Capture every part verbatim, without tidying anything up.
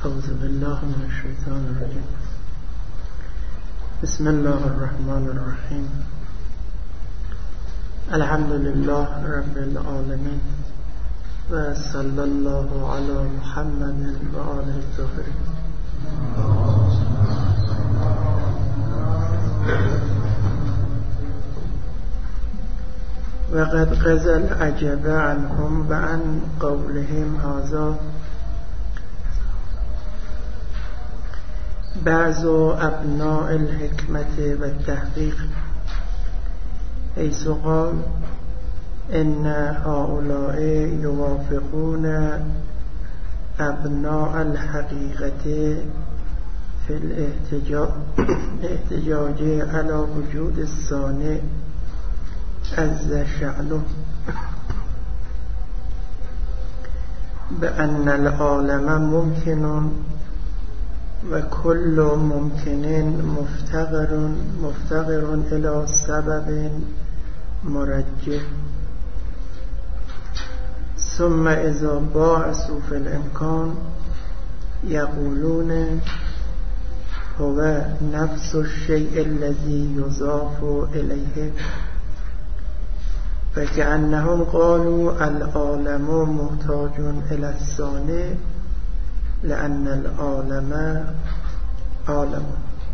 أعوذ بالله من الشيطان الرجيم. بسم الله الرحمن الرحيم. الحمد لله رب العالمين وصلى الله على محمد وآله الطاهرين. وقد قضى العجب عنهم وعن قولهم هذا بعض أبناء الحكمة والتحقيق، حيث قال إن هؤلاء يوافقون أبناء الحقيقة في الاحتجاج على وجود الصانع عز شأنه بأن العالم ممكن وكل ممكن مفتقر مفتقر إلى سبب مرجح، ثم إذا باعثوا في الإمكان يقولون هو نفس الشيء الذي يضاف إليه، فكأنهم قالوا العالم محتاج إلى الصانع لأن العالم عالم.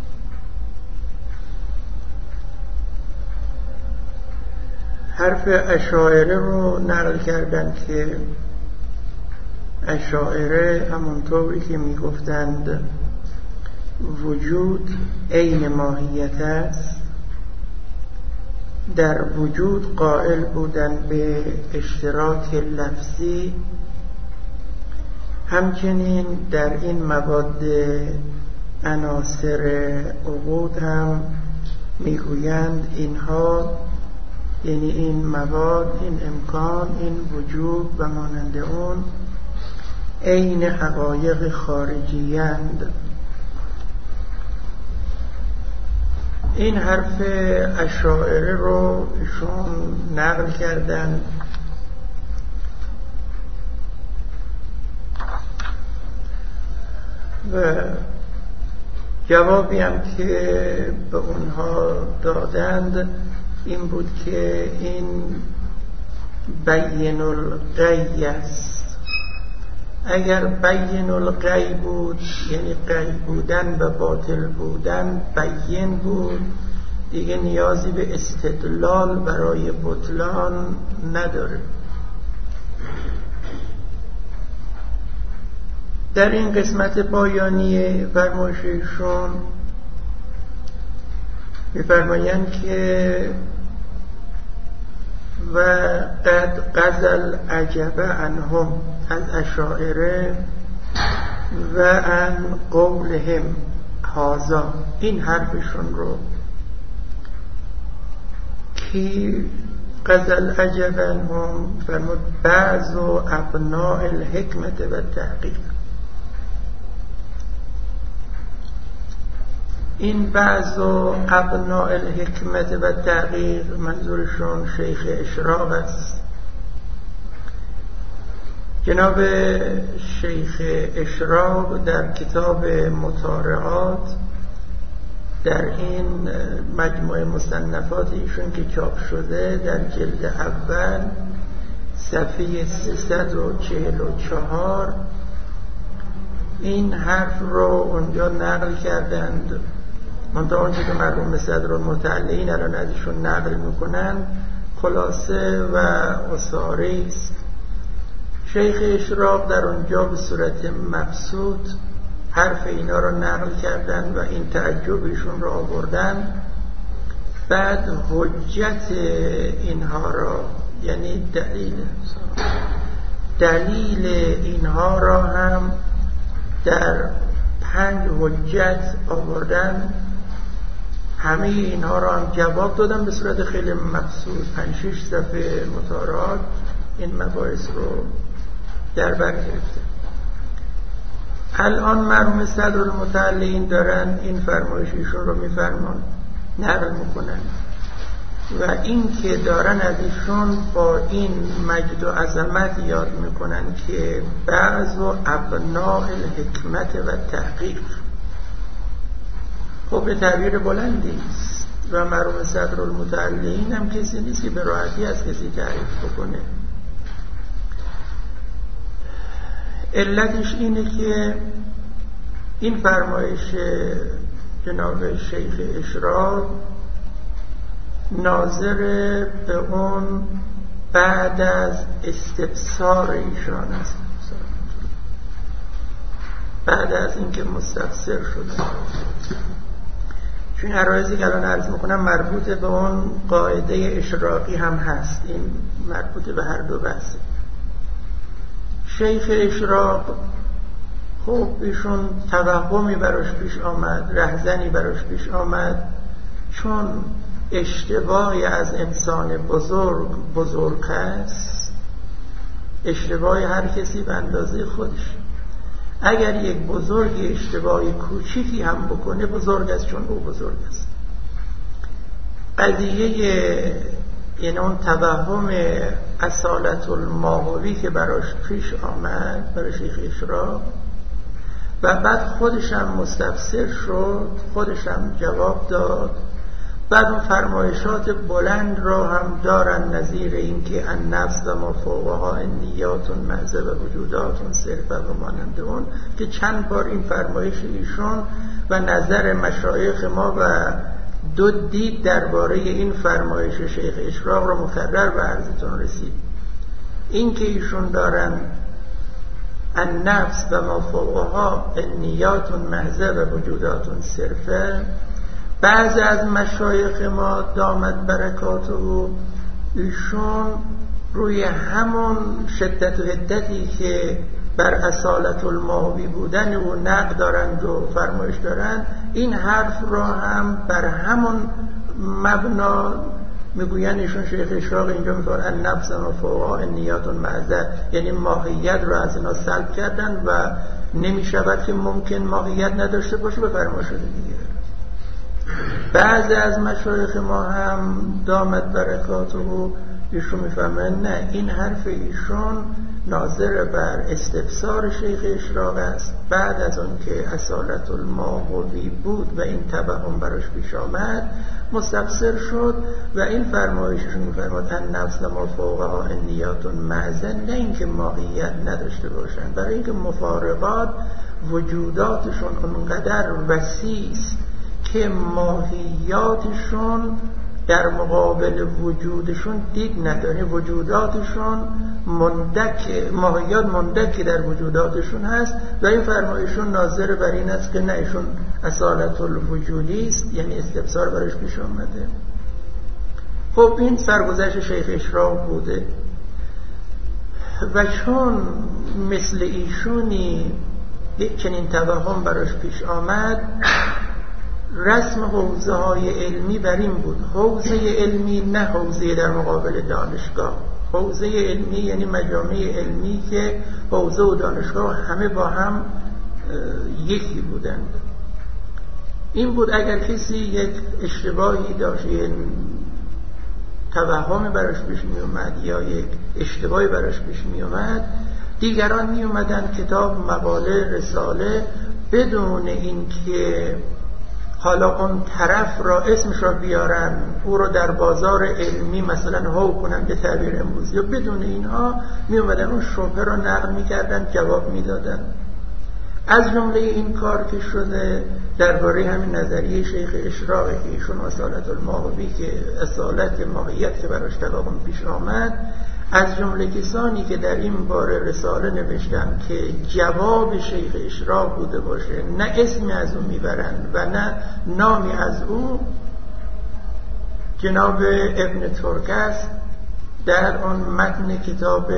حرف اشاعره رو نقل کردن که اشاعره همونطوری که میگفتند وجود عین ماهیت است، در وجود قائل بودن به اشتراک لفظی، همچنین در این مواد عناصر عقود هم میگویند اینها، یعنی این مواد، این امکان، این وجود و مانند اون عین حقایق خارجی‌اند. این حرف اشاعره رو ایشون نقل کردن و جوابی هم که به اونها دادند این بود که این بین الغی است. اگر بین الغی بود، یعنی غی بودن و باطل بودن بین بود، دیگه نیازی به استدلال برای بطلان نداره. در این قسمت پایانی فرمایششون می‌فرمایند که و قد غزل عجب عنهم، از اشاعره، و عن قولهم هذا، این حرفشون رو کی غزل عجب عنهم فرمود بعض ابناء الحکمت و تحقیق. این بعض ابناء الحکمت و تحقیق منظورشون شیخ اشراق است. جناب شیخ اشراق در کتاب مطارعات، در این مجموعه مصنفات ایشون که چاپ شده در جلد اول صفحه سیصد و چهل و چهار این حرف رو اونجا نقل کردند. منتها اونچه که مرحوم صدرالمطلعین الان ازشون نقل میکنن خلاصه و اصاره است. شیخ اشراق در اونجا به صورت مبسوط حرف اینا رو نقل کردن و این تعجبشون رو آوردن. بعد حجت اینها را، یعنی دلیل دلیل اینها را هم در پنج حجت آوردن. همه اینها را هم جواب دادن به صورت خیلی مبسوط. پنج شش صفحه مطالعات این مباحث رو در بر گرفته. الان مرحوم صدرالمطلعین دارن این فرمایششون رو میفرمان نقل میکنن و این که دارن از ایشون با این مجد و عظمت یاد میکنن که بعض و ابناء الحکمت و تحقیق. خب به تعبیر بلندی است و مرحوم صدر المتعلین هم کسی نیست که به راحتی از کسی تعریف بکنه. علتش اینه که این فرمایش جناب شیخ اشراق ناظر به اون بعد از استفسار ایشان است، بعد از اینکه مستفسر شده. چون عرایزی که الان عرض میکنم مربوط به اون قاعده اشراقی هم هست، این مربوط به هر دو بحثه. شیخ اشراق خب ایشون توهمی براش پیش آمد، رهزنی براش پیش آمد، چون اشتباهی از انسان بزرگ بزرگ است. اشتباه هر کسی به اندازه خودش. اگر یک بزرگی اشتباهی کوچیکی هم بکنه بزرگ است، چون او بزرگ است. قضیه یعنی اون توهم اصالت الماهوی که براش پیش آمد برای شیخ اشراق و بعد خودشم مستفسر شد، خودشم جواب داد. بعد اون فرمایشات بلند را هم دارن نظیر این که النفس و ما فوقها نیاتون معزه و وجوداتون صرفه و مانند اون، که چند بار این فرمایش ایشون و نظر مشایخ ما و دو دید درباره این فرمایش شیخ اشراق را مکرر به عرضتون رسید. این که ایشون دارن النفس و ما فوقها نیاتون معزه و وجوداتون صرفه، بعضی از مشایخ ما دامت برکاته و ایشون روی همون شدت و حدتی که بر اصالت الماهوی بودن و نقد دارند و فرمایش دارند، این حرف را هم بر همون مبنا میگوین. ایشون شیخ اشراق اینجا میفرماید النفس و فوقها نیاتون معزه، یعنی ماهیت را از اینا سلب کردن و نمیشود که ممکن ماهیت نداشته باشه به فرمایش دیگه. بعضی از مشایخ ما هم دامت برکاته و ایشون میفهمن نه، این حرف ایشون ناظر بر استفسار شیخ اشراق است. بعد از اون که اصالت الماهوی بود و این توهم براش پیش آمد مستفسر شد و این فرمایششون میفرماد النفس ما فوقها نیاتون معزه، نه اینکه ماهیت نداشته باشن، برای اینکه مفارقات وجوداتشون اونقدر وسیع است که ماهیاتشون در مقابل وجودشون دید نداره. وجوداتشون مندک، ماهیات مندکی در وجوداتشون هست و این فرمایشون ناظر بر این است که نه، ایشون اصالت الوجودی است، یعنی استفسار برش پیش آمده. خب این سرگذشت شیخ اشراق بوده و چون مثل ایشونی یک چنین توهم براش پیش آمد، رسم حوزه های علمی بر این بود. حوزه علمی نه حوزه در مقابل دانشگاه. حوزه علمی یعنی مجامع علمی که حوزه و دانشگاه همه با هم یکی بودند. این بود اگر کسی یک اشتباهی داشت، یک توهمی براش پیش می اومد یا یک اشتباهی براش پیش می اومد، دیگران می اومدن کتاب، مقاله، رساله بدون این که حالا اون طرف را اسمش را بیارن، او را در بازار علمی مثلا هو کنن به تعبیر امروزی، یا بدون اینها می اومدن اون شبهه را نقل می کردن، جواب می دادن. از جمله این کار که شده درباره همین نظریه شیخ اشراقی که ایشون اصالت الماهوی که اصالت ماهیت که براش توهم پیش آمد، از جمله کسانی که در این باره رساله نوشتن که جواب شیخ اشراق بوده باشه، نه اسمی از او میبرند و نه نامی از او، جناب ابن ترکس در آن متن کتاب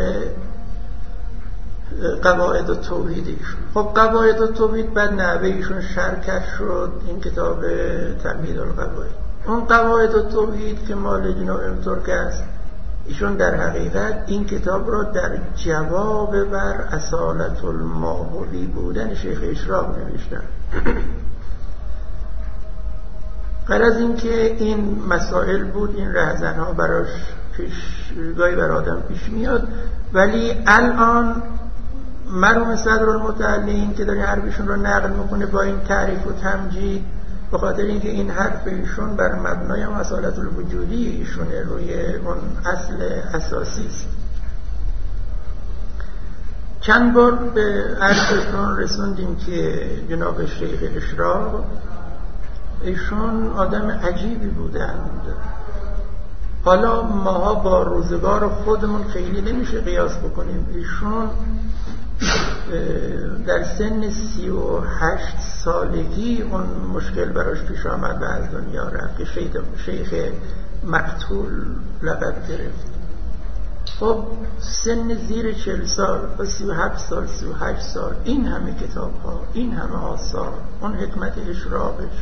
قواعد التوحید ایشون. خب قواعد التوحید بعد نحوه ایشون شرکت شد این کتاب تمهید القواعد. اون قواعد التوحید که مال جناب ابن ترکس، ایشون در حقیقت این کتاب را در جواب بر اصالت الماهوی بودن شیخ اشراق نوشتن. غیر از این که این مسائل بود، این رهزنها براش پیشگاهی بر آدم پیش میاد، ولی الان مرحوم صدرالمتعلین که داره حرفشون رو نقل میکنه با این تعریف و تمجید، به خاطر اینکه این حرف ایشون بر مبنای مسائلات الوجودی ایشونه، روی اون اصل اساسی است. چند بار به عرضتون رسوندیم که جناب شیخ اشراق ایشون آدم عجیبی بودند. حالا ماها با روزگار خودمون خیلی نمیشه قیاس بکنیم. ایشون در سن سی و هشت سالگی اون مشکل براش پیش آمد و از دنیا رفت که شیخ, شیخ مقتول لقب گرفت. خب سن زیر چهل سال و سی و هفت سال سی و هشت سال این همه کتاب ها، این همه آثار، اون حکمت اشراقش.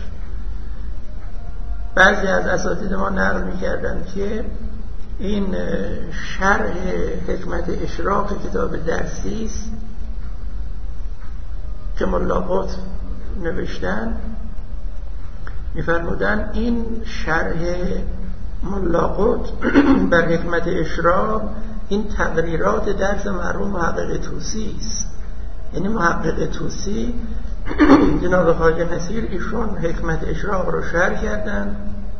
بعضی از اساتید ما نقل می‌کردن که این شرح حکمت اشراق کتاب درسی است که ملاقات نوشتن، می‌فرمودن این شرح ملاقات بر حکمت اشراق این تقریرات درس مرحوم محقق طوسی است. یعنی محقق طوسی جناب خواجه نصیر ایشون حکمت اشراق رو شرح کردن،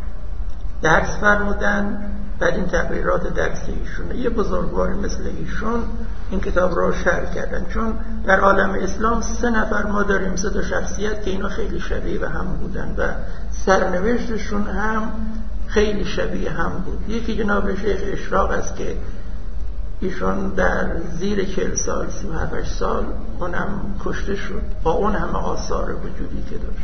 درس فرمودن، بعد این تقریرات درسی ایشونه. یه بزرگواری مثل ایشون این کتاب رو شرح کردن. چون در عالم اسلام سه نفر ما داریم، سه تا شخصیت که اینا خیلی شبیه به هم بودن و سرنوشتشون هم خیلی شبیه هم بود. یکی جناب شیخ اشراق است که ایشون در زیر چهل سال سی و هفت سال اونم کشته شد با اون همه آثار وجودی که داشت.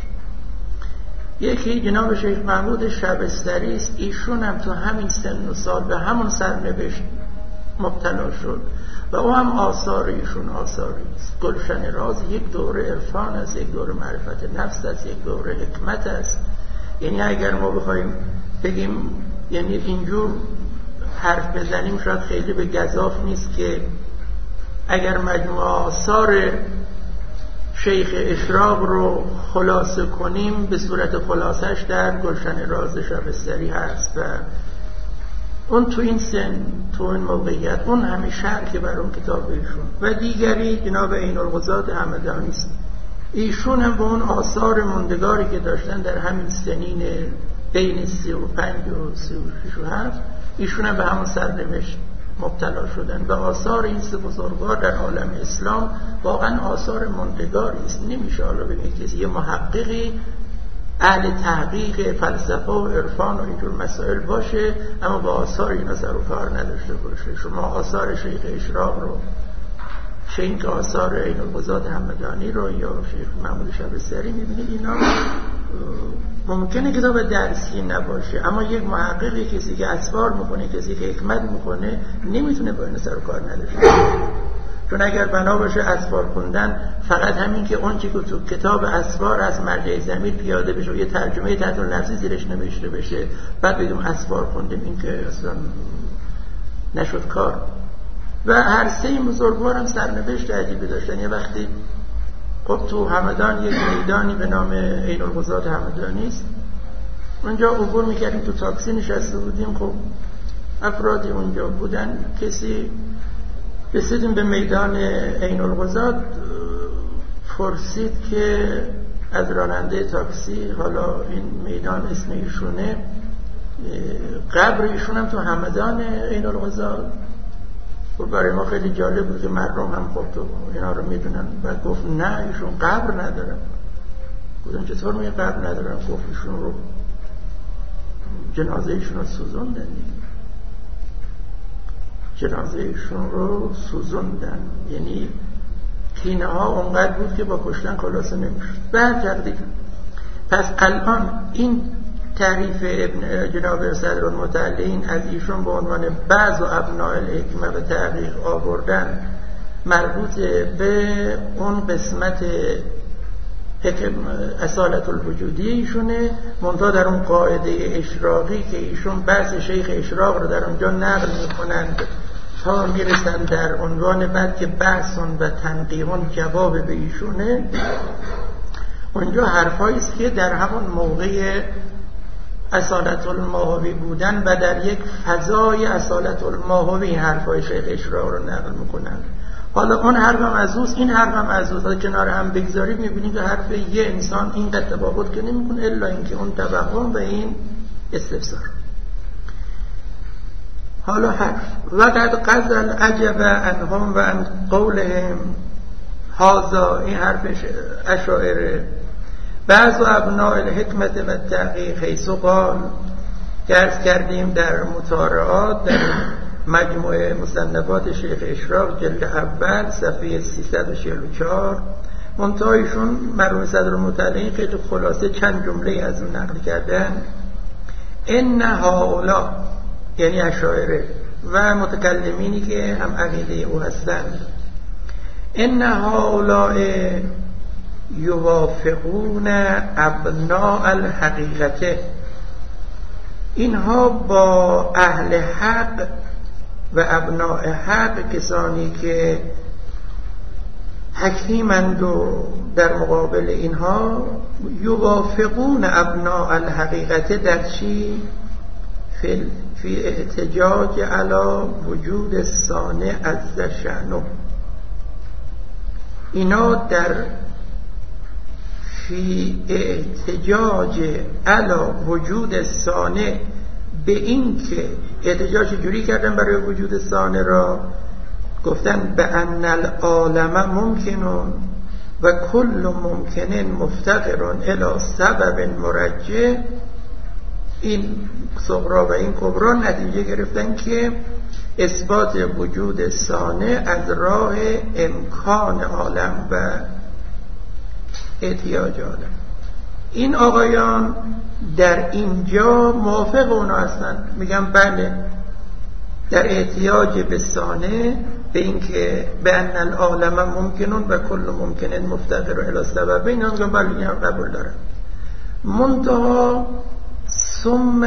یکی جناب شیخ محمود شبستری است، ایشون هم تو همین سن و سال به همون سرنوشت مبتلا شد و او هم آثار ایشون آثاری است. گلشن راز یک دوره عرفان است، یک دوره معرفت نفس است، یک دوره حکمت است. یعنی اگر ما بخوایم بگیم یعنی اینجور حرف بزنیم شاید خیلی به گزاف نیست که اگر مجموعه آثار شیخ اشراق رو خلاصه کنیم به صورت خلاصش در گلشن راز شبستری هست و اون تو این سن، تو این موقعیت، اون همه شرح که بر اون کتاب ایشون. و دیگری جناب عین القضات همدانی است. ایشون هم به اون آثار مندگاری که داشتن در همین سنین بین سی و پنج و سی و شش و هفت ایشون هم به همون سرنوشت مبتلا شدن و آثار این سه بزرگوار در عالم اسلام واقعا آثار مندگاری است. نمیشه حالا ببینید کسی یه محققی اهل تحقیق فلسفه و عرفان و اینجور مسائل باشه اما با آثار اینا سر و کار نداشته باشه. شما آثار شیخ اشراق رو، شیخ آثار عین القضات همدانی رو یا شیخ محمود شبستری میبینید، اینا ممکنه کتاب درسی نباشه اما یک محققی، کسی که اسفار میکنه، کسی که حکمت میکنه، نمیتونه با این سر و کار نداشته باشه. چون اگر بنا باشه اسفار خوندن فقط همین که اون چی که تو کتاب اسفار از مرجع ضمیر پیاده بشه و یه ترجمه تحت النفسی زیرش نوشته بشه بعد بگیم اسفار خوندیم، این که اصلا نشد کار. و هر سه این بزرگوار هم سرنوشت عجیبی داشتن. یه وقتی خب تو همدان یک میدانی به نام عین القضات همدانی است، اونجا عبور میکردیم، تو تاکسی نشسته بودیم، خب افرادی اونجا بودن، کسی رسیدیم به میدان عین القضات، پرسید که از راننده تاکسی حالا این میدان اسم ایشونه، قبر ایشون هم تو همدان عین القضات. و برای ما خیلی جالب بود که مردم هم خب تو اینا رو میدونن و گفت نه ایشون قبر ندارن. گفتم چطور میگه قبر ندارن؟ گفت ایشون رو جنازه ایشون رو سوزوندن، جنازه ایشون رو سوزوندن. یعنی کینه ها اونقدر بود که با کشتن خلاصه نمیشد. بعد تقدیر پس الان این تعریف ابن جناب صدرالمتعلین از ایشون به عنوان بعض و ابناء الحکمه و تحقیق آوردن مربوط به اون قسمت حکم اصالت الوجودی ایشونه، منتها در اون قاعده اشراقی که ایشون بحث شیخ اشراق رو در اونجا نقل میکنند تا میرسن در عنوان بعد که بحثون و تنقیحون جواب به ایشونه، اونجا حرفایی است که در همون موقع اصالت الماهوی بودن و در یک فضای اصالت الماهوی حرفای شیخ اشراق رو نقل میکنن. حالا اون حرفم از اوست، این حرفم از اوست، کنار هم بگذارید میبینید که حرف یه انسان این قد تفاوت که نمیکنه الا اینکه اون توهم و این استفسار. حالا حرف وقد قذل عجب عنهم و عن قولهم هذا، این حرف اشاعره. بعض ابناء الحکمت و تحقیق حیث قال، درس کردیم در مطالعات در مجموعه مصنفات شیخ اشراق جلد اول صفحه سیصد و چهل و چهار، منتهایشون مرحوم صدرالمطلعین خیلی خلاصه چند جمله از اون نقل کردن. ان هؤلاء یعنی اشاعره و متکلمینی که هم عقیده او هستند، ان هؤلاء یوافقون ابناء الحقیقته، اینها با اهل حق و ابناء حق، کسانی که حکیمند و در مقابل اینها یوافقون ابناء الحقیقته در چی؟ فی, فی احتجاج علی وجود صانع عز شأنه، اینا در فی احتجاج علی وجود صانع، به این که احتجاج جوری کردن برای وجود صانع را، گفتن به ان العالم ممکنون و کل ممکنن مفتقرون الی سبب مرجع. این صغرا و این کبرا نتیجه گرفتن که اثبات وجود صانع از راه امکان عالم و احتیاج عالم. این آقایان در اینجا موافق اونا هستن، میگن بله در احتیاج به صانع، به این که بأن العالم ممکنون و کل ممکنن مفتقر الی سبب، این هم میگن بله این هم قبول دارن. منتها ثم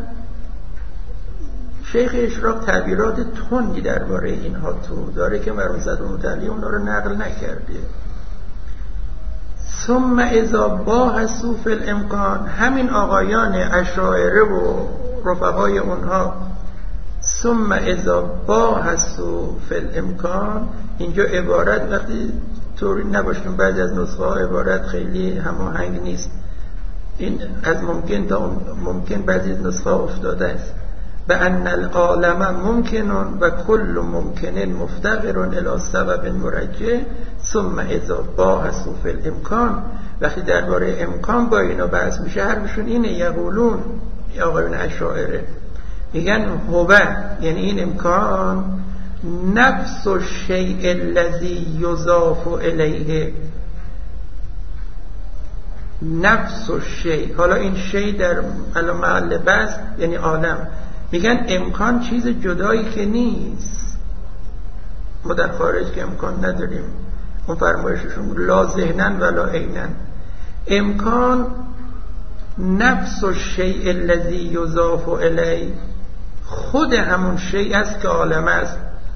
شیخ اشراق تعبیرات تندی درباره اینها تو داره که مرحوم صدرالمطلعین اونا رو نقل نکرده. ثم اذا باحثوا فی الامکان، همین آقایان اشاعره و رفقای اونها، ثم اذا باحثوا فی الامکان، اینجا عبارت وقتی طوری نباشتون بعضی از نسخه ها عبارت خیلی هماهنگ نیست، این از ممکن تا ممکن بعضی از نسخه ها افتاده است. بأن العالم ممکنون و کل ممکنن مفتقرون الی سبب مرجع، ثم اذا باحثوا فی الامکان، وقتی درباره امکان با اینا بحث میشه حرفشون اینه، یقولون آقایون اشاعره میگن هو، یعنی این امکان، نفس الشیء الذی یضاف الیه، نفس الشیء. حالا این شیء در الان محل بحث یعنی عالم، میگن امکان چیز جدایی که نیست، ما در خارج که امکان نداریم، اون فرمایششون لا ذهنن ولا عینن. امکان نفس الشیء الذی یضاف الیه، خود همون شیء است که عالم است.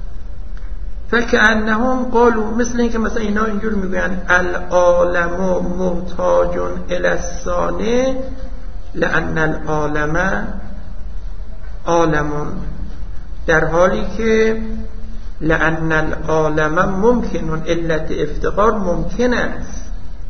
فکأنهم قالوا، مثل این که مثلا اینا اینجور میگوین العالم محتاج الی الصانع لأن العالم عالمون، در حالی که لأن العالم ممکنون، علت افتقار ممکن است.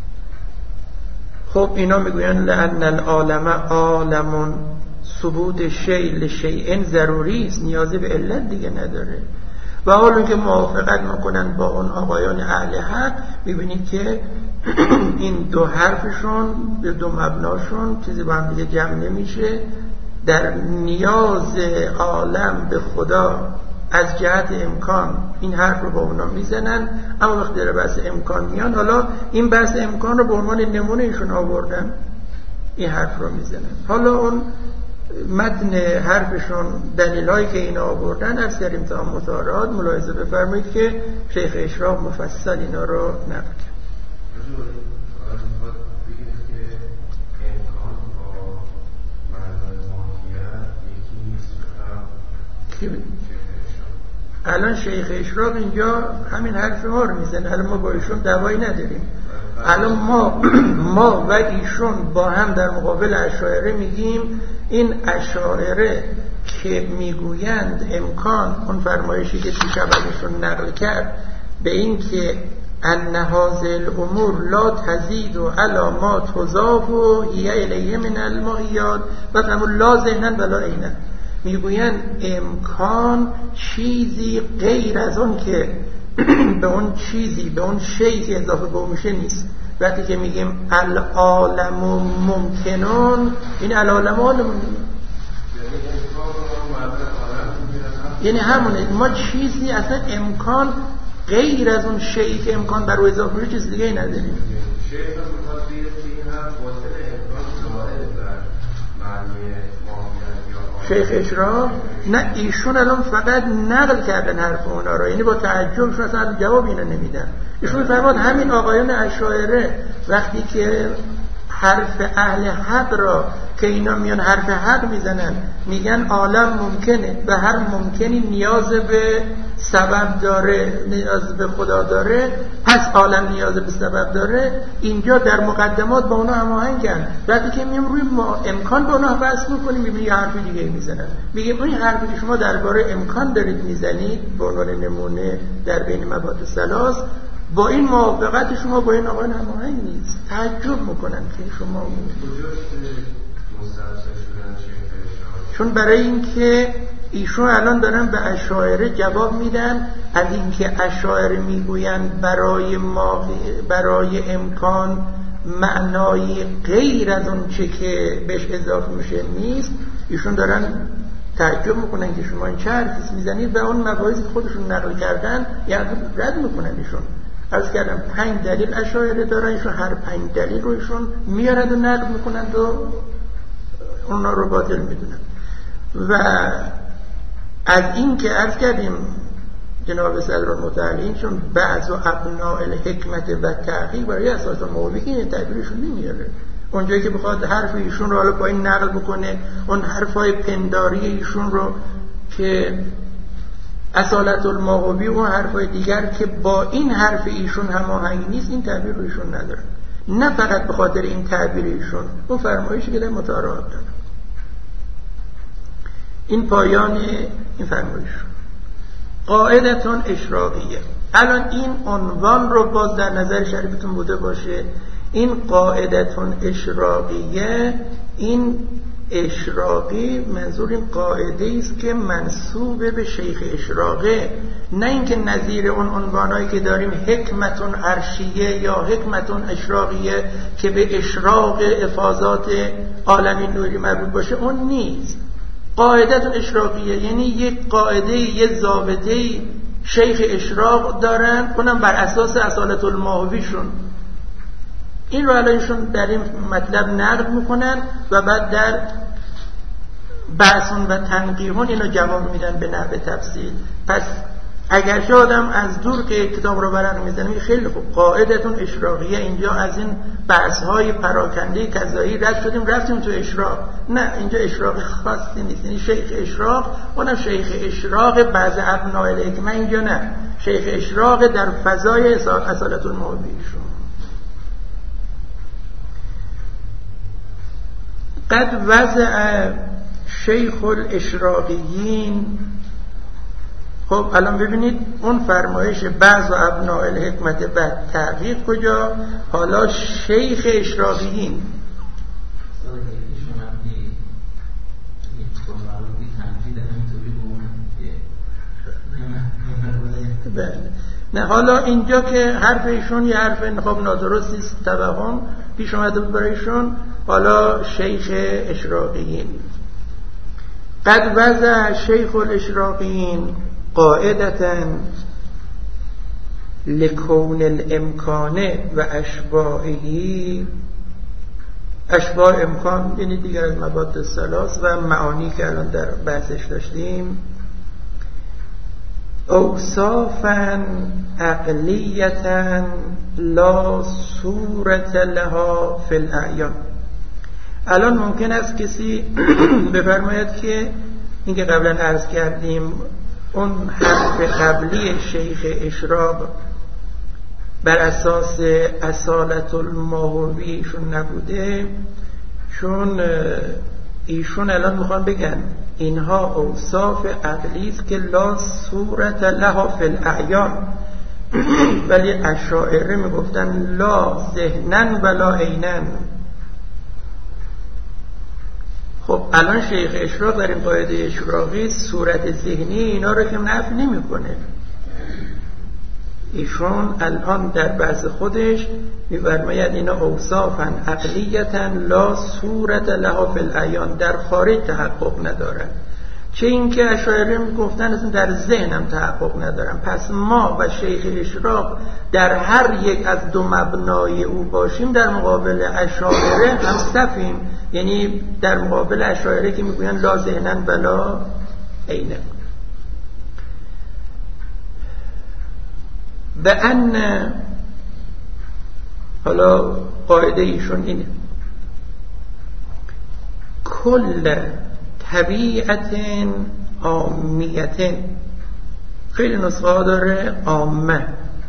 خب اینا میگوین لأن العالم عالمون، ثبوت شیء لشیء ضروری است، نیازی به علت دیگه نداره. و حالا که موافقت میکنن با اون آقایان اهل حق، میبینید که این دو حرفشون، دو مبناشون چیزی با هم دیگه جمع نمیشه. در نیاز عالم به خدا از جهت امکان این حرف رو با اونا میزنن، اما وقتی در بحث امکان میان، حالا این بحث امکان رو به عنوان نمونه ایشون آوردن، این حرف رو میزنن. حالا اون متن حرفشون، دلیل هایی که اینا آوردن، از در امتحان مطالعات ملاحظه بفرمایید که شیخ اشراق مفصل اینا رو نقل کرد. الان شیخ اشراق اینجا همین حرف ما رو میزنه، الان ما با ایشون دعوایی نداریم. الان ما ما و ایشون با هم در مقابل اشاعره میگیم این اشاعره که میگویند امکان، اون فرمایشی که دیشب ازشون نقل کرد به این که ان هذه الامور لا تزید علی ما تضاف هی الیه من الماهیات و فرمود لا ذهنا ولا عینا، میگویند امکان چیزی غیر از اون که به اون چیزی به اون شیء که اضافه به میشه نیست. وقتی که میگیم العالم ممکنون، این العالم یعنی همونه، ما چیزی اصلا امکان غیر از اون شیئی که امکان بر او اضافه میشه چیز دیگه ای نداریم. شیخ اشراق نه، ایشون الان فقط نقل کردن حرف اونا رو، یعنی با تعجبشون اصلا جواب اینو نمیدن. ایشون فرمود همین آقایان اشاعره وقتی که حرف اهل حق را که اینا میان حرف حق میزنن میگن عالم ممکنه و هر ممکنی نیاز به سبب داره، نیاز به خدا داره، پس عالم نیاز به سبب داره، اینجا در مقدمات با اونا هماهنگن. وقتی که میام روی امکان با اونا بحث میکنیم میبینی یه حرف دیگه میزنن، میگیم اون حرفی که شما درباره امکان دارید میزنید به عنوان نمونه در بین مباحث ثلاث، با این موافقت شما با این آقایان هماهنگ نیست. تعجب میکنن که شما چون برای اینکه ایشون الان دارن به اشاعره جواب میدن از اینکه اشاعره میگوین برای ما برای امکان معنای غیر از اون چه که بهش اضافه میشه نیست. ایشون دارن تعجب میکنن که شما این چه حرفی میزنید و اون مباحثی که خودشون نقل کردن یعنی رد میکنن. ایشون عرض کردم پنج دلیل اشاعره دارن، ایشون هر پنج دلیل رو ایشون میارن و نقل میکنن و اونا رو باطل میدونن. و از این که عرض کردیم جناب صدرالمتعلین چون بعض و ابناء الحکمت و تحقیق برای اساس موضوعی این تعبیرشون نمیاره. اونجایی که بخواد حرف ایشون رو حالا پایین نقل بکنه، اون حرفای پنداری ایشون رو که اصالت الماهوی و حرفای دیگر که با این حرف ایشون هماهنگ نیست، این تعبیر رو ایشون نداره. نه فقط به خاطر این تعبیر ایشون، اون فرمایشی که در متعارف داره. این پایان این فرمایش قاعدتون اشراقیه. الان این عنوان رو باز در نظر شریفتون بوده باشه، این قاعدتون اشراقیه، این اشراقی منظور این قاعده است که منسوب به شیخ اشراقه، نه اینکه نظیر اون عنوانایی که داریم حکمتون عرشیه یا حکمتون اشراقیه که به اشراق افاضات عالمی نوری مربوط باشه، اون نیست. قاعدتون اشراقیه یعنی یک قاعده، یک ضابطه شیخ اشراق دارن، اونم بر اساس اصالت الماهویشون. این رو الانشون در این مطلب نقد میکنن و بعد در بحثون و تنقیحون اینو جواب میدن به نحو تفصیل. پس اگرچه آدم از دور که کتاب رو برق میزنه میگه خیلی خوب قاعدتون اشراقیه، اینجا از این بحث‌های پراکنده کذایی رد شدیم رفتیم تو اشراق. نه، اینجا اشراق خاصی نیست، یعنی شیخ اشراق، اونم شیخ اشراق بعض ابناء الحکمه، اینجا نه، شیخ اشراق در فضای اصالت الماهویشون. قد وضع شیخ الاشراقیین. خب الان ببینید اون فرمایش بعض و ابناء الحکمت بعد تحقیق کجا، حالا شیخ اشراقیین. بله. نه حالا اینجا که حرف ایشون یه حرف خب نادرستی است، توهم پیش اومده بود برایشون. حالا شیخ اشراقیین قد وضع شیخ الاشراقیین قاعدتا لکون الامکان و اشباهی. اشباه امکان یعنی دیگر از مباحث ثلاث و معانی که الان در بحثش داشتیم. اوصافا عقلیتا لا صورت لها فی الاعیان. الان ممکن است کسی بفرماید که این که قبلا عرض کردیم اون حرف قبلی شیخ اشراق بر اساس اصالت الماهویشون نبوده، چون ایشون الان میخوان بگن اینها اوصاف عقلی است که لا صورت لها فی الاعیان، ولی اشاعره میگفتن لا ذهنن ولا عینن. خب الان شیخ اشراق در این قاعده اشراقی صورت ذهنی اینا رو که نفی نمیکنه. ایشون الان در بحث خودش می‌فرماید اینا اوصافن عقلیتن لا صورت لها فی الاعیان، در خارج تحقق ندارن. چه اینکه اشاعره میگفتن اصلا در ذهنم تحقق ندارن. پس ما و شیخ اشراق در هر یک از دو مبنای او باشیم در مقابل اشاعره هم صفیم، یعنی در مقابل اشاعره که میگوین لا ذهنن ولا عینن. به ان حالا قاعده ایشون اینه کل طبیعت عامیت، خیلی نسخه ها داره عامه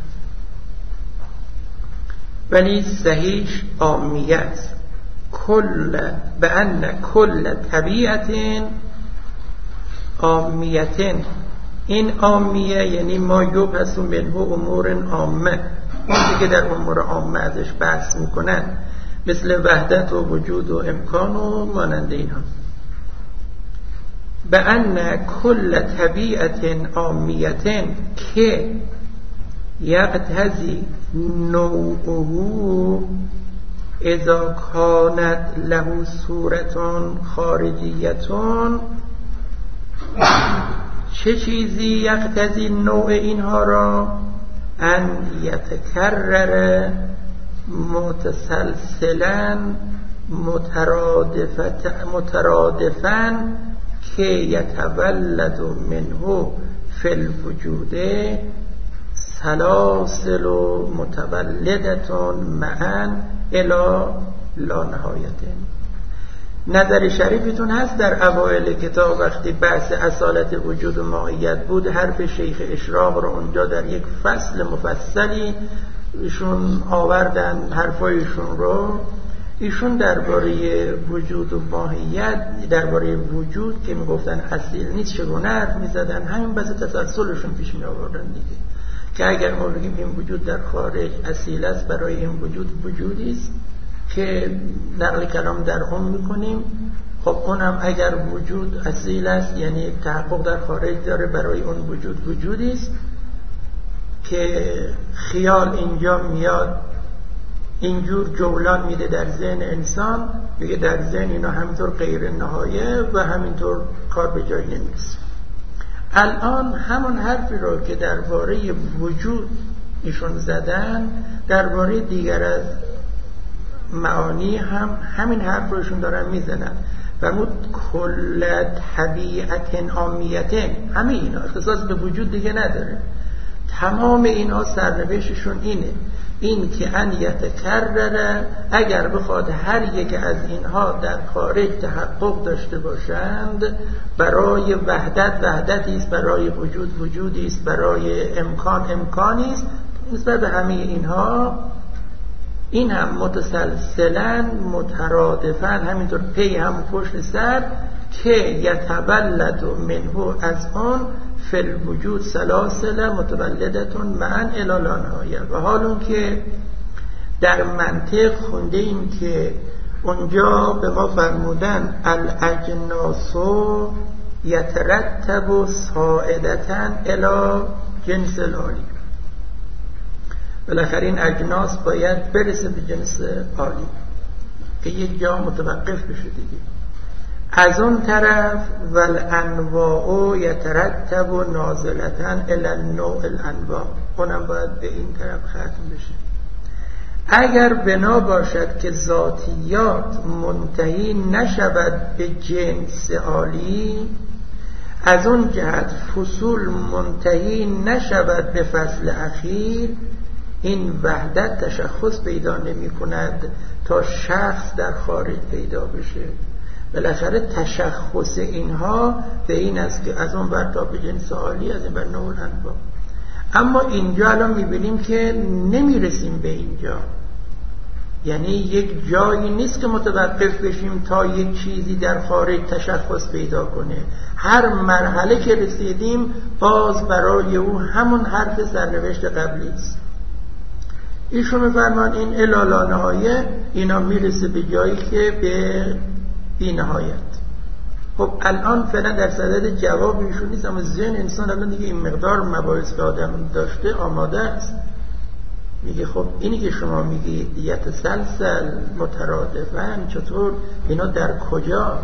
ولی صحیحش عامیه است. کل به ان کل طبیعت عامیت، این عامیه یعنی ما یبحث منه امور عامه، اونی که در امور عامه ازش بحث میکنن مثل وحدت و وجود و امکان و مانند اینها. به ان کل طبیعت عامیت که یقتضی نوعه اذا کانت له صورت خارجیت، چه چیزی یقتضی نوع اینها را؟ ان یتکرر متسلسلا مترادفا که یتولد منه فی الوجود سلاسل متولدتون معا الی لا نهایت. نظر شریفتون هست در اوایل کتاب وقتی بحث اصالت وجود و ماهیت بود، حرف شیخ اشراق رو اونجا در یک فصل مفصلی ایشون آوردن حرفایشون رو. ایشون درباره وجود و ماهیت، درباره وجود که میگفتن اصیل نیست چگونه حرف میزدن، همین بس تسلسلشون پیش می آوردن دیگه، که اگر ما بگیم این وجود در خارج اصیل است، برای این وجود وجودی است که نقل کلام در اون میکنیم. خب اونم اگر وجود اصیل است یعنی تحقق در خارج داره، برای اون وجود وجودی است که خیال اینجا میاد اینجور جولان میده در ذهن انسان، میگه در ذهن اینا همینطور غیر نهایه و همینطور کار به جای نمیرسه. الان همون حرفی رو که درباره وجود ایشون زدن درباره دیگر از معانی هم همین حرف رو ایشون دارن میزنن. فرمود کل طبیعت عامیت، همه اینا اختصاص به وجود دیگه نداره، تمام اینا سرنوشتشون اینه، این که ان یتکرر، اگر بخواد هر یک از اینها در خارج تحقق داشته باشند، برای وحدت وحدتی است، برای وجود وجودی است، برای امکان امکانی است، نسبت به همه اینها این هم متسلسلا مترادفا، همینطور پی هم پشت سر، که یتولد منه از آن فی الوجود سلاسل متولدتون معا الی لا نهایه. و حال اون که در منطق خونده ایم که اونجا به ما فرمودن الاجناس یترتب ساعدتا الی جنس العالی، بالاخره این اجناس باید برسه به جنس عالی که یک جا متوقف بشه دیگه. از اون طرف والانواع یترتب نازلتا الی النوع الانواع، اونم باید به این طرف ختم بشه. اگر بنا باشد که ذاتیات منتهی نشود به جنس عالی، از اون جهت فصول منتهی نشود به فصل اخیر، این وحدت تشخص پیدا نمی کند تا شخص در خارج پیدا بشه. بالاخره تشخص اینها به این است که از اون بر تا به جنس عالی، از این بر نوع الانواع. اما اینجا الان میبینیم که نمیرسیم به اینجا، یعنی یک جایی نیست که متوقف بشیم تا یک چیزی در خارج تشخص پیدا کنه. هر مرحله که رسیدیم باز برای او همون حرف سرنوشت قبلی است. ایشون می‌فرمان این الالانه های اینا میرسه به جایی که به بی‌نهایت. خب الان فعلا در صدد جواب ایشون نیست، اما ذهن انسان الان دیگه این مقدار مباحث که آدم داشته آماده است. میگه خب اینی که شما میگید یتسلسل مترادفن، چطور اینا در کجا؟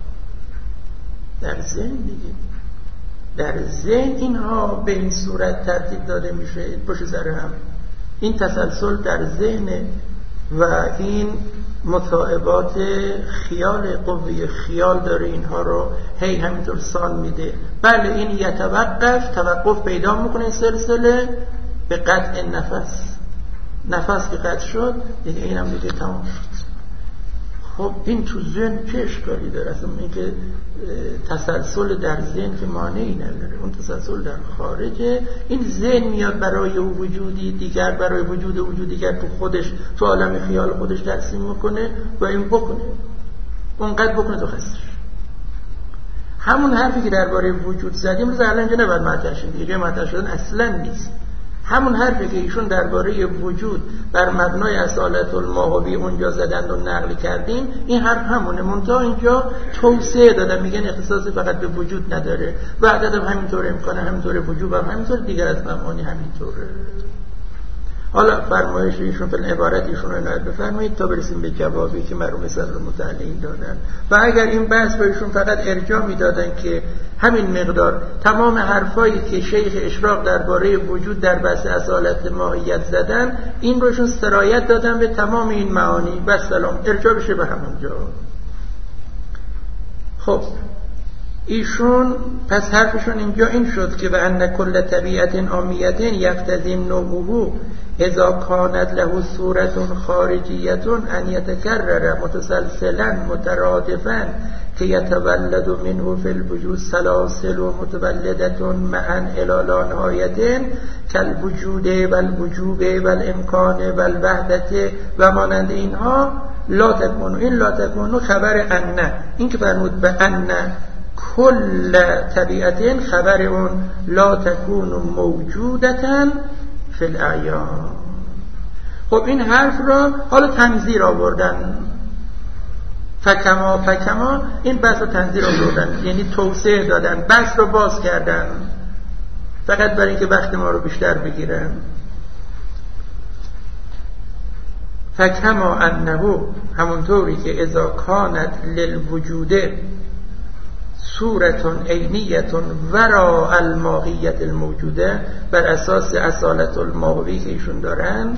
در ذهن دیگه. در ذهن اینها به این صورت ترتیب داده میشه پشت سر هم. این تسلسل در ذهن و این متعاقبات خیال، قوه خیال داره اینها رو هی همینطور سان میده. بله این یتوقف، توقف پیدا میکنه این سلسله به قطع نفس. نفس که قطع شد دیگه اینم دیگه تمام شد. خب این تو ذهن چه اشکالی داره؟ اصلا این که تسلسل در ذهن که مانعی نداره، اون تسلسل در خارجه. این ذهن میاد برای او وجودی دیگر، برای وجود وجود دیگر تو خودش، تو عالم خیال خودش ترسیم میکنه و این بکنه اونقدر بکنه تو خستش. همون حرفی که درباره وجود زدیم روز الان اینجا نباید مطرح شد، دیگه مطرح شدن اصلا نیست. همون حرفی که ایشون درباره وجود بر مبنای اصالت الماهوی اونجا زدند و نقل کردیم، این حرف همونه، منتها اینجا توسعه دادن، میگن اختصاصی فقط به وجود نداره، وحدت هم همینطور امکانه، همینطور وجود هم همینطور، دیگر از معانی همینطوره. حالا فرمایش ایشون فعلا عبارت ایشون رو عنایت بفرمایید تا برسیم به جوابی که مرحوم صدر متعلین دادن. و اگر این بحث با ایشون فقط ارجاع میدادن که همین مقدار تمام حرفایی که شیخ اشراق درباره وجود در بحث اصالت ماهیت زدن، این روشون سرایت دادن به تمام این معانی و سلام، ارجاع بشه به همونجا. خب ایشون پس حرفشون اینجا این شد که و ان کل طبیعت عامیت یقتضی نوعه اذا کانت له صورت خارجیت ان یتکرر متسلسلا مترادفا که یتولد منه فی الوجود سلاسل و متولدت معا الی لا نهایت کالوجود و الوجوب و الامکان و الوحدت و مانند اینها. لا تکونو، این لا تکونو خبر ان، این که فرمود به ان کل طبیعت، خبر اون لا تکون موجودتا فی الاعیان. خب این حرف را حالا تنظیر آوردن، فکما فکما، این بحث رو تنظیر آوردن، یعنی توسعه دادن، بحث رو باز کردن فقط برای اینکه وقت ما رو بیشتر بگیرن. فکما انه، همونطوری که اذا کانت للوجود صورت عینیت ورا الماهیت الموجوده، بر اساس اصالت الماهوی که ایشون دارن،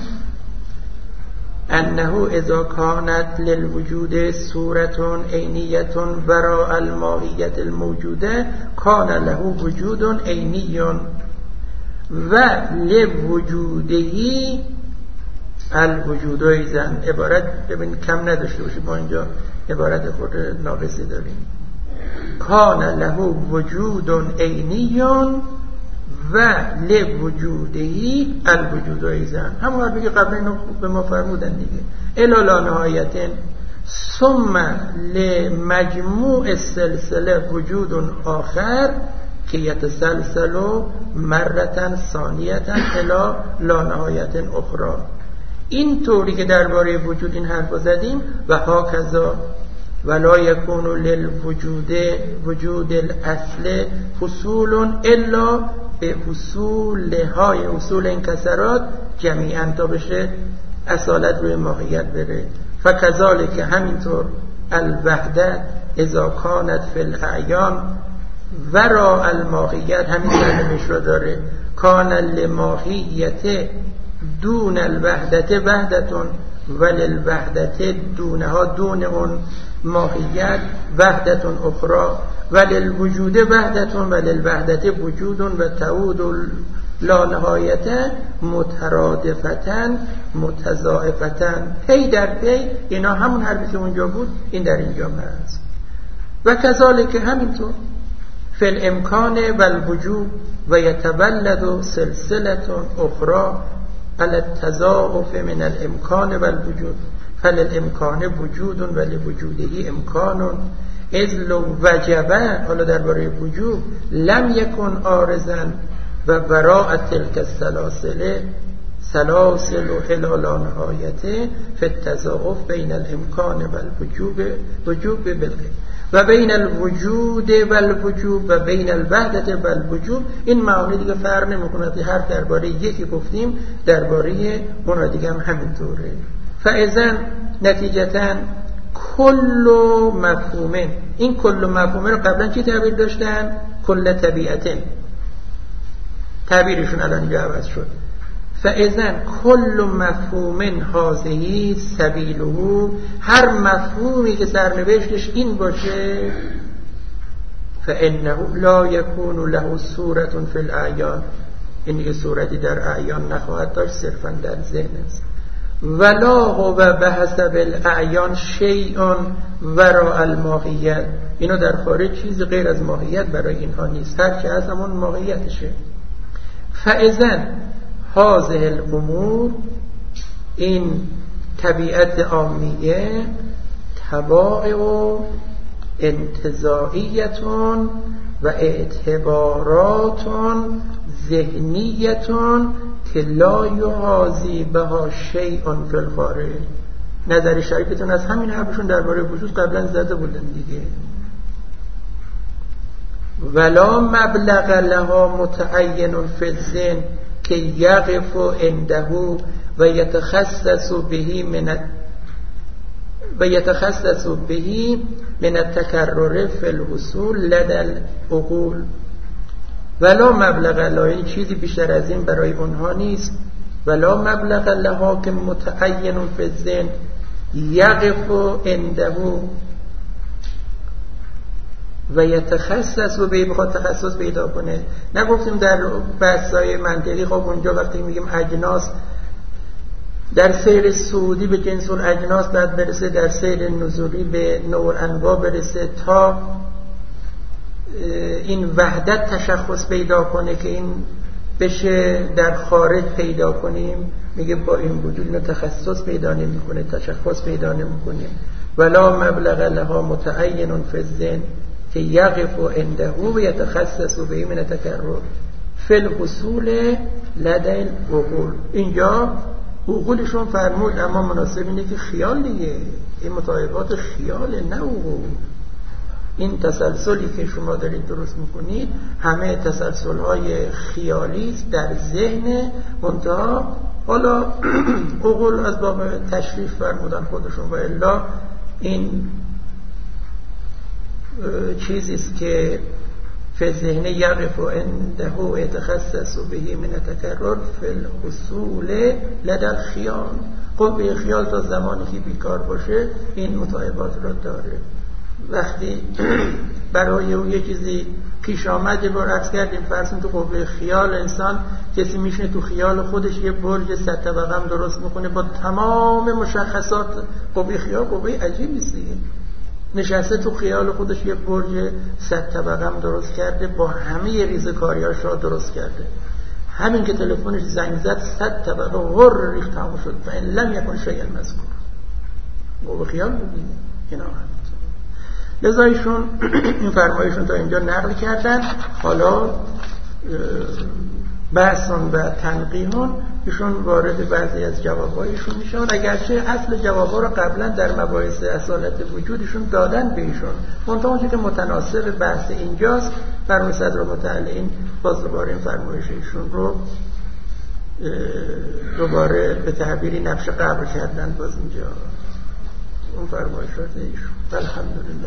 انه اذا کانت للوجود صورت عینیت ورا الماهیت الموجوده کان له وجود عینی و لوجودهی الوجود ایزن. عبارت ببین کم نداشته باشید، ما اینجا عبارت خود ناقصی داریم. کان له وجود عینی و لوجودهی الوجود ایزن، همون حرفی که قبل اینو به ما فرمودن دیگه. الی لا نهایت ثم لمجموع السلسله وجود آخر که یتسلسل مرة ثانیة الی لا نهایت اخرى. این طوری که درباره وجود این حرف زدیم و هاکذا ولا یکون للوجود وجود الاصل حصول الا به حصول های حصول انکسرات جمیعا، تا بشه اصالت روی ماهیت بره. فکذالک، همینطور الوحدت اذا کانت فی الاعیان ورا الماهیت، همین سرنوش رو داره. کان لماهیت دون الوحدت وحدتون وللوحدت دونها، دون اون ماهیت وحدتون اخرى وللوجود وحدتون وللوحدت وجود و تعود لا نهایت مترادفتن متضاعفتن، پی در پی. اینا همون حرفی که اونجا بود این در اینجا هست. و کذالک، همینطور فی الامکان والوجود و یتولد سلسله اخرى على التضاعف من الامکان والوجود فللامکان وجود ولوجوده امکان اذ لو وجبه. حالا درباره وجوب لم یکن عارضا و براء تلک السلاسل سلاسل و حلالا نهایته فی التضاعف بین الامکان و الوجوب وجوب بالغیب و بین الوجود و الوجوب و بین الوحدت و الوجوب. این معانی دیگه فرق نمی‌کنه، هر درباره یکی گفتیم درباره اون دیگه هم همینطوره. فاذا نتیجتاً کل مفهومه، این کل مفهومه رو قبلا چی تعبیر داشتن؟ کل طبیعته. تعبیرشون الان اینجا عوض شد. فاذا کل مفهوم هذه سبیله، هر مفهومی که سرنوشتش این باشه فانه لا یکون له صورت فی الاعیان، این دیگه صورتی در اعیان نخواهد داشت، صرفا در ذهن است. ولا هو بحسب الاعیان شیء وراء الماهیت، اینو در خارج چیز غیر از ماهیت برای اینها نیست، هر چه از همون ماهیتشه. فاذا هذه الامور، این طبیعت عامیه، تباع و انتزاعیتون و اعتباراتون ذهنیتون که لا یحاذی بها شیء فی الخارج. نظر شریفتون از همین حرفشون درباره وجود قبلا زده بودن دیگه. ولا مبلغ لها متعین فی الذهن که یقف عنده و یتخصص به من و یتخصص به من التکرر فی الحصول لدى العقول. ولا مبلغ لها، این چیزی بیشتر از این برای اونها نیست. ولا مبلغ لها که متعین فی الذهن یقف عنده و یتخصص و به بخواد تخصص پیدا کنه. نگفتیم در بحث‌های منطقی خب اونجا وقتی میگیم اجناس در سیر صعودی به جنس الاجناس بعد برسه، در سیر نزولی به نوع انواع برسه تا این وحدت تشخص پیدا کنه که این بشه در خارج پیدا کنیم. میگه با این وجود اینو تخصص پیدا نمی کنه، تشخص پیدا نمی کنه. ولا مبلغ لها متعین فی الذهن که یقف عنده و یتخصص به من تکرر فی الحصول لدى العقول. اینجا عقولشون فرمود، اما مناسب اینه که خیال دیگه، این مطالبات خیال نه عقول. این تسلسلی که شما دارید درست میکنید همه تسلسل‌های خیالی است در ذهن منتها. حالا عقول از باب تشریف فرمودن خودشون و الا این چیزی است که فی ذهن یقف عنده و یتخصص به من تکرر فی الحصول لدى الخیال. قوه خیال تا زمانی که بیکار باشه این مطالبات را داره. وقتی برای او یه چیزی پیش آمد، با عرض کردیم فرض تو قوه خیال انسان کسی میشنه تو خیال خودش یه برج صد طبقه هم درست میکنه با تمام مشخصات. قوه خیال قوه عجیبی است دیگه، نشسته تو خیال خودش یه برج صد طبقه هم درست کرده، با همه ریزکاریاش را درست کرده. همین که تلفنش زنگ زد صد طبقه غر ریخت تموم شد. و این لم یکن شیئا مذکور، قوه خیال بود اینا. لذا ایشون این فرمایشون تا اینجا نقل کردن. حالا بحثان و تنقیحان ایشون وارد بعضی از جوابایشون میشن، اگرچه اصل جوابا رو قبلا در مباحث اصالت وجودشون دادن به ایشون، منتها اونچه که متناسب بحث اینجاست فرمای صدر متعلین باز دوباره این فرمایش ایشون رو دوباره به تعبیری نقش قبر کردن باز اینجا اون فرمایشات ایشون. الحمدلله.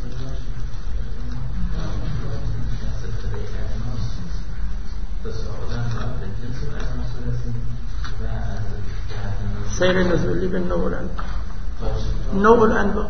سیر نزولی به نوع الانواع، نوع الانواع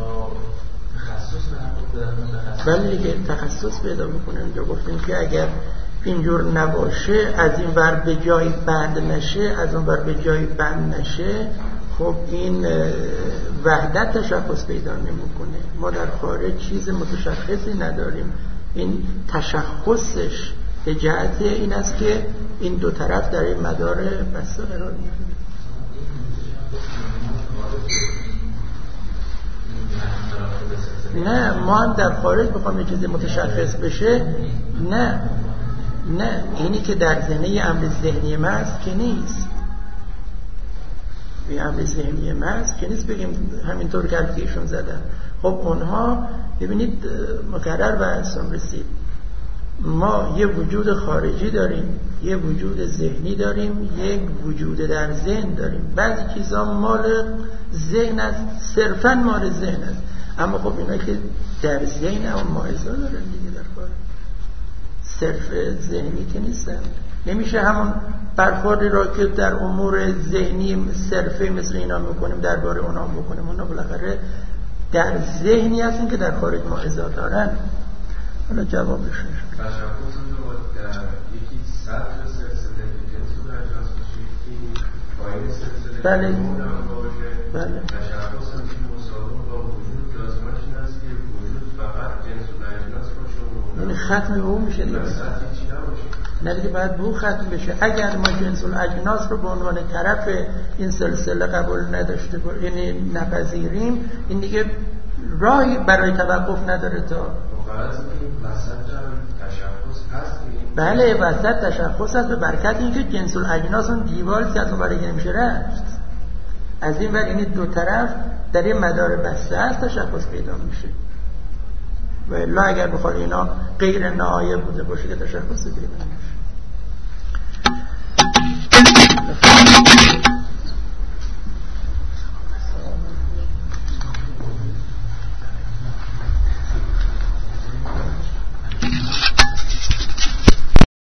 ولی دیگه تخصص پیدا میکنه. اینجا گفتیم که اگر اینجور نباشه، از این ور به جای بند نشه، از اون ور به جای بند نشه، خب این وحدت تشخص پیدا نمیکنه. ما در خارج چیز متشخصی نداریم. این تشخصش به جهت این است که این دو طرف در این مدار بسته قرار میگیره. نه ما هم در خارج بخوام یه چیزی متشخص بشه، نه نه اینی که در ذهنه امر ذهنی محض که نیست، این امر ذهنی محض که نیست بگیم همینطور که ایشون زدن. خب اونها ببینید مکرر بحثم رسید، ما یه وجود خارجی داریم، یه وجود ذهنی داریم، یک وجود در ذهن داریم. بعضی چیزا مال ذهن است، صرفا مال ذهن است، اما خب اینا که در ذهن هم ماعزا دارن دیگه، در کار صرف ذهنی که نیستن. نمیشه همون برخوردی را که در امور ذهنی صرفه مثل اینا میکنیم درباره اونا بکنیم. اونا بالاخره در ذهنی هستن که در خارج ماعزا دارن. حالا جوابش نشد. تشخص رو در یکی سطر سلسله جنس و اجناس باشید پایین سلسله بله بله تشخص هم که مساوم با وجود لازمش این است که وجود فقط جنس و اجناس باشه، یعنی ختم به اون میشه دیگه، سطحی چی نباشه، نه دیگه باید به اون ختم بشه. اگر ما جنس و اجناس رو به عنوان طرف این سلسله قبول نداشته باشیم، یعنی نپذیریم، این دیگه راهی برای توقف نداره. تا بله وسط تشخص هست، به برکت اینکه جنس الاجناس اون دیواری که از اون برای نمیشه رفت، از این ور این دو طرف در این مدار بسته هست تشخص پیدا میشه. و الا اگر بخواد اینا غیر نهایه بوده باشه که تشخص پیدا نمیشه.